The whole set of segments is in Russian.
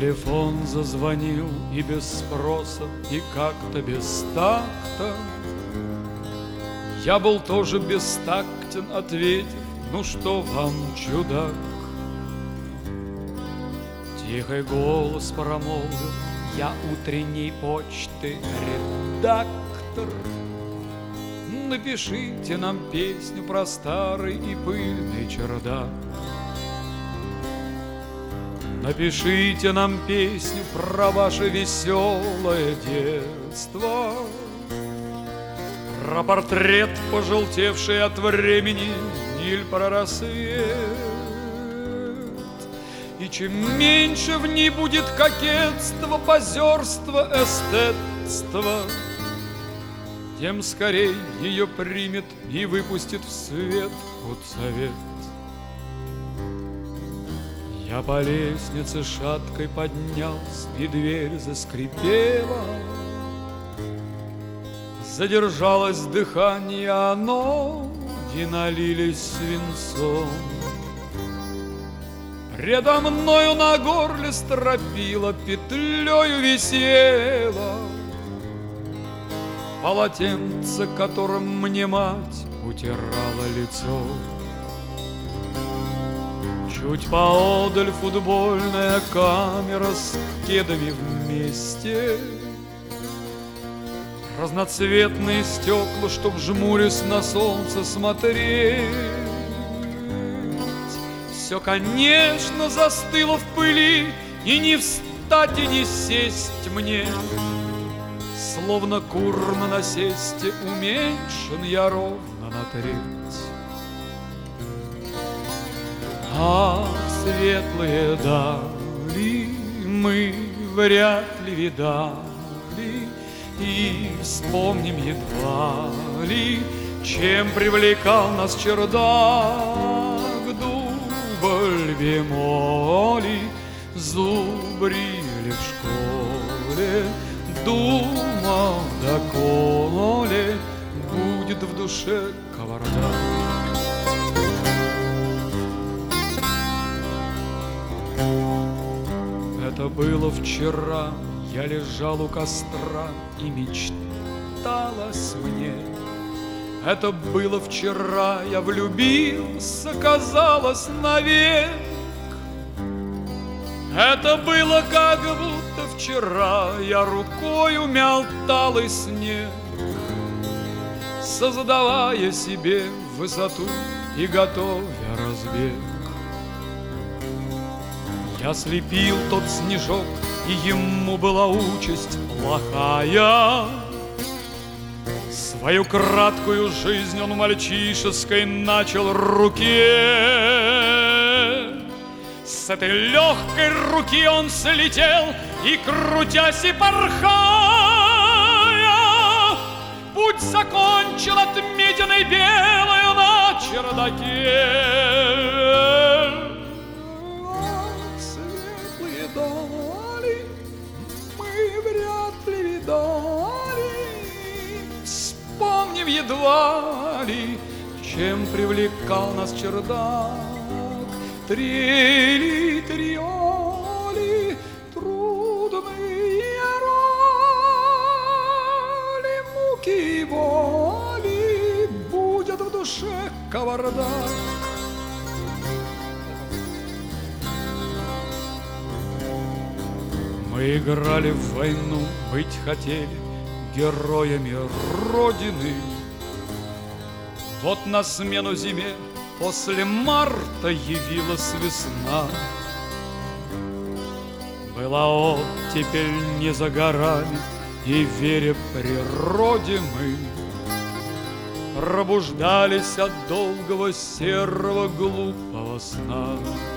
Телефон зазвонил и без спроса, и как-то без такта. Я был тоже бестактен, ответив: ну что вам, чудак? Тихий голос промолвил: я утренней почты редактор. Напишите нам песню про старый и пыльный чердак. Напишите нам песню про ваше веселое детство, про портрет, пожелтевший от времени, или про рассвет. И чем меньше в ней будет кокетства, позерства, эстетства, тем скорей ее примет и выпустит в свет худсовет. Я по лестнице шаткой поднялся, и дверь заскрипела. Задержалось дыхание, а ноги налились свинцом. Предо мною на горле стропила петлею висела полотенце, которым мне мать утирала лицо. Чуть поодаль футбольная камера с кедами вместе, разноцветные стекла, чтоб, жмурясь на солнце, смотреть. Все, конечно, застыло в пыли, и не встать, и не сесть мне. Словно кур на насесте, уменьшен я ровно на треть. А светлые дали мы вряд ли видали, и вспомним едва ли, чем привлекал нас чердак. Дубль бемоли зубрили в школе, думал, доколе будет в душе кавардак. Это было вчера, я лежал у костра, и мечталось мне. Это было вчера, я влюбился, казалось, навек. Это было как будто вчера, я рукою мял талый снег, создавая себе высоту и готовя разбег. Я слепил тот снежок, и ему была участь плохая. Свою краткую жизнь он мальчишеской начал руке. С этой легкой руки он слетел, и, крутясь и порхая, путь закончил отметиной белою на чердаке. Светлые дали мы вряд ли видали, вспомним едва ли, чем привлекал нас чердак. Трели, триоли, трудные роли, муки и боли, будет в душе кавардак. Мы играли в войну, быть хотели героями Родины. Вот на смену зиме после марта явилась весна. Была оттепель не за горами, и, веря природе, мы пробуждались от долгого серого глупого сна.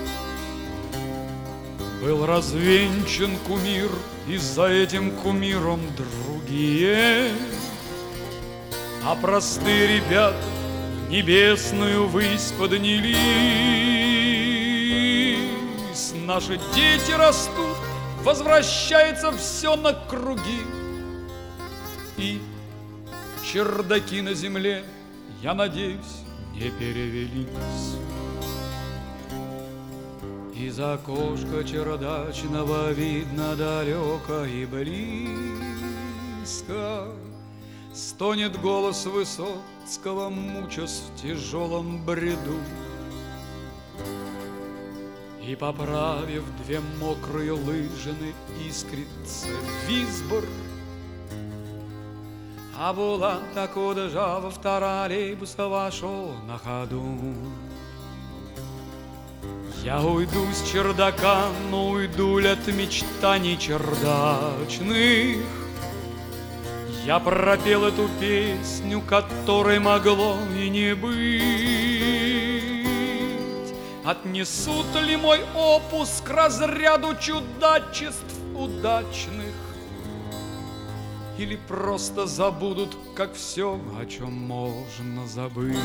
Был развенчан кумир, и за этим кумиром другие, а простые ребята небесную высь поднялись. Наши дети растут, возвращается все на круги, и чердаки на земле, я надеюсь, не перевелись. Из окошка чердачного видно далеко и близко. Стонет голос Высоцкого, мучась в тяжелом бреду. И, поправив две мокрые лыжины, искрится Висбор. А Булат Акуджава в троллейбуса вошел на ходу. Я уйду с чердака, но уйду ли от мечтаний чердачных? Я пропел эту песню, которой могло и не быть. Отнесут ли мой опус к разряду чудачеств удачных? Или просто забудут, как все, о чем можно забыть?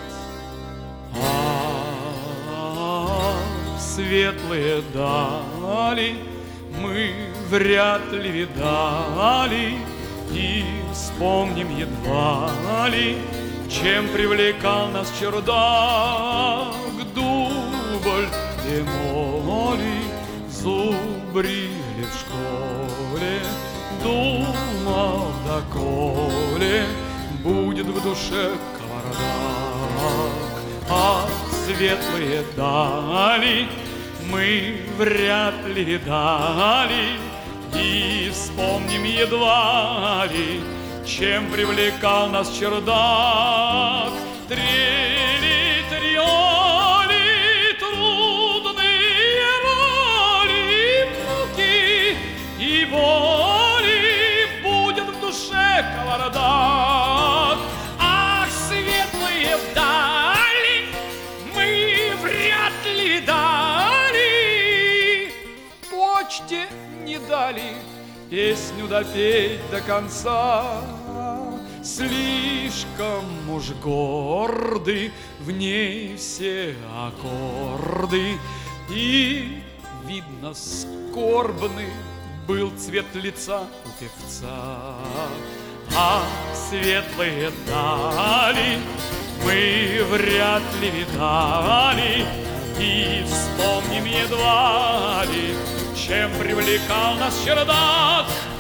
Светлые дали мы вряд ли видали, и вспомним едва ли, чем привлекал нас чердак. Дубль и моли зубрили в школе, думал, доколе будет в душе кавардак. А светлые дали мы вряд ли видали, и вспомним едва ли, чем привлекал нас чердак. Трели, трёли, трудные роли, муки и боли, будет в душе кавардак. Ах, светлые вдали мы вряд ли видали, почте не дали песню допеть до конца. Слишком уж горды в ней все аккорды, и, видно, скорбный был цвет лица у певца. А светлые дали мы вряд ли видали, и вспомним едва ли, чем привлекал нас чердак.